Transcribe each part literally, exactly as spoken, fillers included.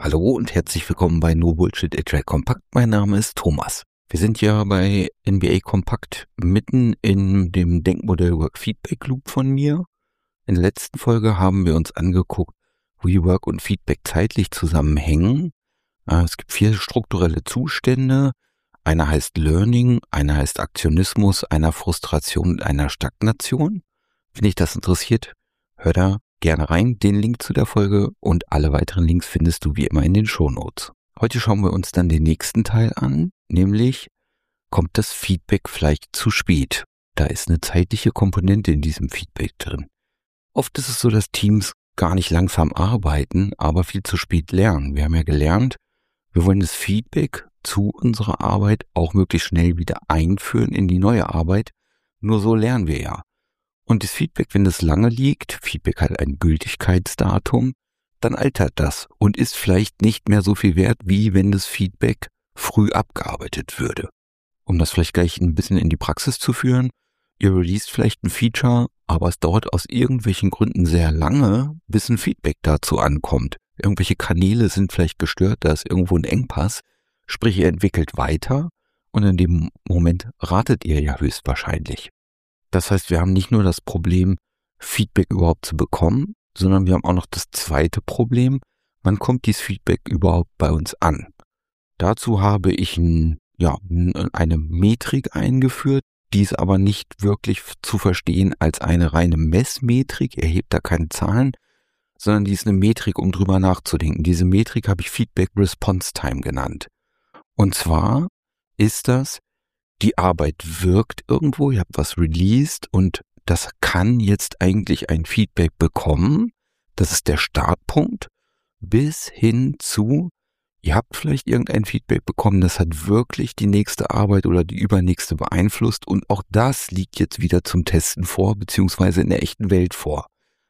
Hallo und herzlich willkommen bei No Bullshit Agile Compact. Mein Name ist Thomas. Wir sind ja bei N B A Compact mitten in dem Denkmodell Work Feedback Loop von mir. In der letzten Folge haben wir uns angeguckt, wie Work und Feedback zeitlich zusammenhängen. Es gibt vier strukturelle Zustände. Einer heißt Learning, einer heißt Aktionismus, einer Frustration und einer Stagnation. Wenn dich das interessiert, hör da gerne rein. Den Link zu der Folge und alle weiteren Links findest du wie immer in den Shownotes. Heute schauen wir uns dann den nächsten Teil an, nämlich kommt das Feedback vielleicht zu spät. Da ist eine zeitliche Komponente in diesem Feedback drin. Oft ist es so, dass Teams gar nicht langsam arbeiten, aber viel zu spät lernen. Wir haben ja gelernt, wir wollen das Feedback zu unserer Arbeit auch möglichst schnell wieder einführen in die neue Arbeit. Nur so lernen wir ja. Und das Feedback, wenn es lange liegt, Feedback hat ein Gültigkeitsdatum, dann altert das und ist vielleicht nicht mehr so viel wert, wie wenn das Feedback früh abgearbeitet würde. Um das vielleicht gleich ein bisschen in die Praxis zu führen, ihr released vielleicht ein Feature, aber es dauert aus irgendwelchen Gründen sehr lange, bis ein Feedback dazu ankommt. Irgendwelche Kanäle sind vielleicht gestört, da ist irgendwo ein Engpass, sprich ihr entwickelt weiter und in dem Moment ratet ihr ja höchstwahrscheinlich. Das heißt, wir haben nicht nur das Problem, Feedback überhaupt zu bekommen, sondern wir haben auch noch das zweite Problem, wann kommt dieses Feedback überhaupt bei uns an? Dazu habe ich ein, ja, eine Metrik eingeführt, die ist aber nicht wirklich zu verstehen als eine reine Messmetrik, erhebt da keine Zahlen, sondern die ist eine Metrik, um drüber nachzudenken. Diese Metrik habe ich Feedback Response Time genannt. Und zwar ist das, die Arbeit wirkt irgendwo, ihr habt was released und das kann jetzt eigentlich ein Feedback bekommen. Das ist der Startpunkt bis hin zu, ihr habt vielleicht irgendein Feedback bekommen, das hat wirklich die nächste Arbeit oder die übernächste beeinflusst und auch das liegt jetzt wieder zum Testen vor, beziehungsweise in der echten Welt vor.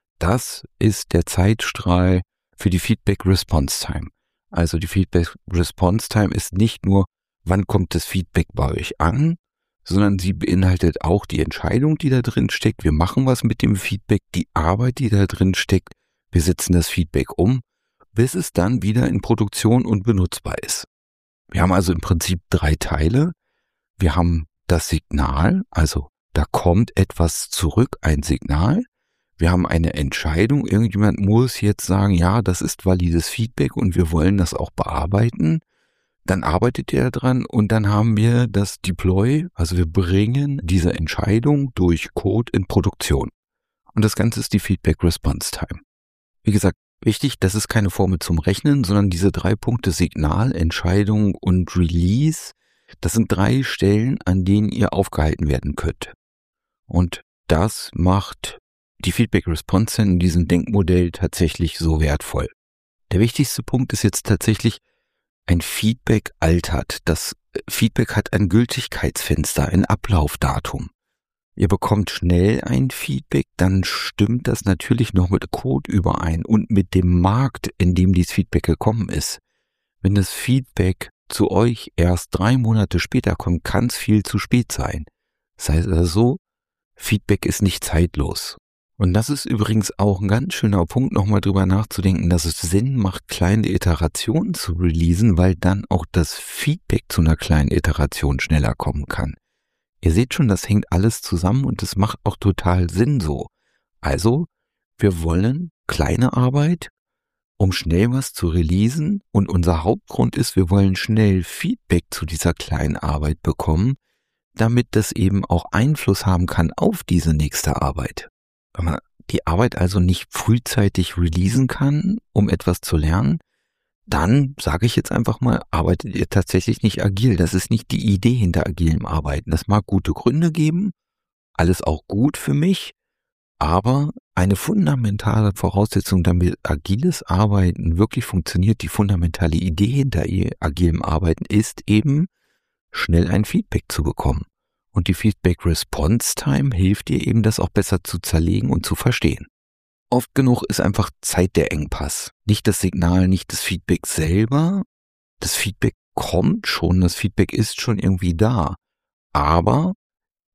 Das ist der Zeitstrahl für die Feedback Response Time. Also die Feedback Response Time ist nicht nur, wann kommt das Feedback bei euch an, sondern sie beinhaltet auch die Entscheidung, die da drin steckt. Wir machen was mit dem Feedback, die Arbeit, die da drin steckt. Wir setzen das Feedback um, bis es dann wieder in Produktion und benutzbar ist. Wir haben also im Prinzip drei Teile. Wir haben das Signal, also da kommt etwas zurück, ein Signal. Wir haben eine Entscheidung. Irgendjemand muss jetzt sagen, ja, das ist valides Feedback und wir wollen das auch bearbeiten. Dann arbeitet er dran und dann haben wir das Deploy, also wir bringen diese Entscheidung durch Code in Produktion. Und das Ganze ist die Feedback Response Time. Wie gesagt, wichtig, das ist keine Formel zum Rechnen, sondern diese drei Punkte Signal, Entscheidung und Release, das sind drei Stellen, an denen ihr aufgehalten werden könnt. Und das macht die Feedback Response in diesem Denkmodell tatsächlich so wertvoll. Der wichtigste Punkt ist jetzt tatsächlich, ein Feedback altert. Das Feedback hat ein Gültigkeitsfenster, ein Ablaufdatum. Ihr bekommt schnell ein Feedback, dann stimmt das natürlich noch mit Code überein und mit dem Markt, in dem dieses Feedback gekommen ist. Wenn das Feedback zu euch erst drei Monate später kommt, kann es viel zu spät sein. Das heißt also, Feedback ist nicht zeitlos. Und das ist übrigens auch ein ganz schöner Punkt, nochmal drüber nachzudenken, dass es Sinn macht, kleine Iterationen zu releasen, weil dann auch das Feedback zu einer kleinen Iteration schneller kommen kann. Ihr seht schon, das hängt alles zusammen und das macht auch total Sinn so. Also, wir wollen kleine Arbeit, um schnell was zu releasen und unser Hauptgrund ist, wir wollen schnell Feedback zu dieser kleinen Arbeit bekommen, damit das eben auch Einfluss haben kann auf diese nächste Arbeit. Wenn man die Arbeit also nicht frühzeitig releasen kann, um etwas zu lernen, dann, sage ich jetzt einfach mal, arbeitet ihr tatsächlich nicht agil. Das ist nicht die Idee hinter agilem Arbeiten. Das mag gute Gründe geben, alles auch gut für mich, aber eine fundamentale Voraussetzung, damit agiles Arbeiten wirklich funktioniert, die fundamentale Idee hinter agilem Arbeiten ist eben, schnell ein Feedback zu bekommen. Und die Feedback Response Time hilft dir eben, das auch besser zu zerlegen und zu verstehen. Oft genug ist einfach Zeit der Engpass. Nicht das Signal, nicht das Feedback selber. Das Feedback kommt schon, das Feedback ist schon irgendwie da. Aber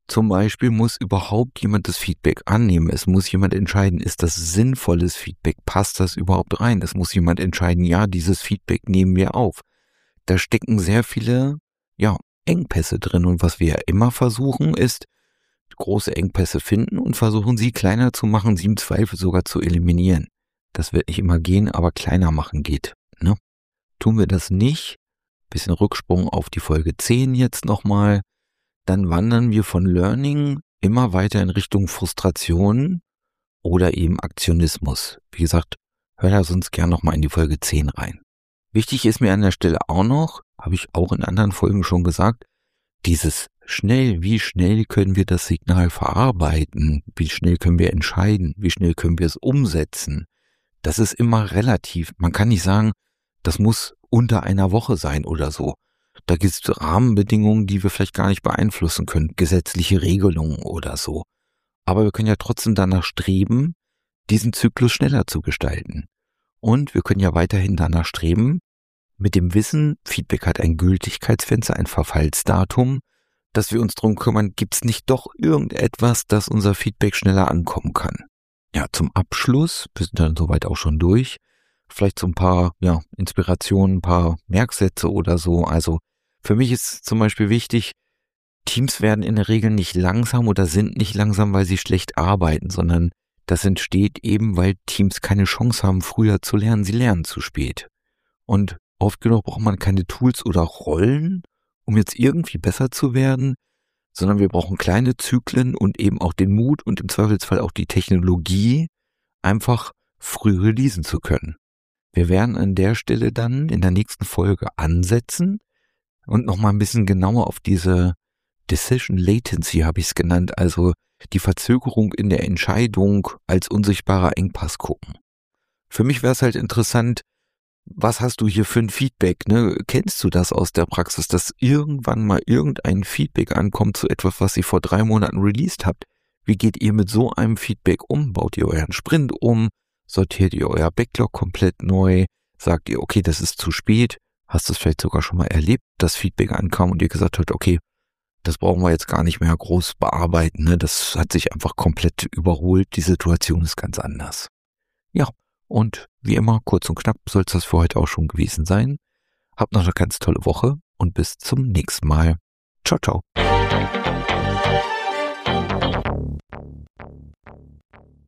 Zum Beispiel muss überhaupt jemand das Feedback annehmen. Es muss jemand entscheiden, ist das sinnvolles Feedback? Passt das überhaupt rein? Es muss jemand entscheiden, ja, dieses Feedback nehmen wir auf. Da stecken sehr viele, ja, Engpässe drin. Und was wir ja immer versuchen, ist, große Engpässe finden und versuchen, sie kleiner zu machen, sie im Zweifel sogar zu eliminieren. Das wird nicht immer gehen, aber kleiner machen geht, ne? Tun wir das nicht, bisschen Rücksprung auf die Folge zehn jetzt nochmal, dann wandern wir von Learning immer weiter in Richtung Frustration oder eben Aktionismus. Wie gesagt, hör da sonst gern nochmal in die Folge zehn rein. Wichtig ist mir an der Stelle auch noch, habe ich auch in anderen Folgen schon gesagt, dieses schnell, wie schnell können wir das Signal verarbeiten, wie schnell können wir entscheiden, wie schnell können wir es umsetzen. Das ist immer relativ. Man kann nicht sagen, das muss unter einer Woche sein oder so. Da gibt es Rahmenbedingungen, die wir vielleicht gar nicht beeinflussen können, gesetzliche Regelungen oder so. Aber wir können ja trotzdem danach streben, diesen Zyklus schneller zu gestalten. Und wir können ja weiterhin danach streben, mit dem Wissen, Feedback hat ein Gültigkeitsfenster, ein Verfallsdatum, dass wir uns drum kümmern, gibt es nicht doch irgendetwas, dass unser Feedback schneller ankommen kann. Ja, zum Abschluss, wir sind dann soweit auch schon durch, vielleicht so ein paar ja, Inspirationen, ein paar Merksätze oder so. Also für mich ist zum Beispiel wichtig, Teams werden in der Regel nicht langsam oder sind nicht langsam, weil sie schlecht arbeiten, sondern das entsteht eben, weil Teams keine Chance haben, früher zu lernen. Sie lernen zu spät. Und oft genug braucht man keine Tools oder Rollen, um jetzt irgendwie besser zu werden, sondern wir brauchen kleine Zyklen und eben auch den Mut und im Zweifelsfall auch die Technologie, einfach früh releasen zu können. Wir werden an der Stelle dann in der nächsten Folge ansetzen und nochmal ein bisschen genauer auf diese Decision Latency, habe ich es genannt, also die Verzögerung in der Entscheidung als unsichtbarer Engpass gucken. Für mich wäre es halt interessant, was hast du hier für ein Feedback, ne? Kennst du das aus der Praxis, dass irgendwann mal irgendein Feedback ankommt zu etwas, was ihr vor drei Monaten released habt? Wie geht ihr mit so einem Feedback um? Baut ihr euren Sprint um? Sortiert ihr euer Backlog komplett neu? Sagt ihr, okay, das ist zu spät? Hast du es vielleicht sogar schon mal erlebt, dass Feedback ankam und ihr gesagt habt, okay, das brauchen wir jetzt gar nicht mehr groß bearbeiten, ne? Das hat sich einfach komplett überholt. Die Situation ist ganz anders. Ja, und wie immer, kurz und knapp soll es das für heute auch schon gewesen sein. Habt noch eine ganz tolle Woche und bis zum nächsten Mal. Ciao, ciao.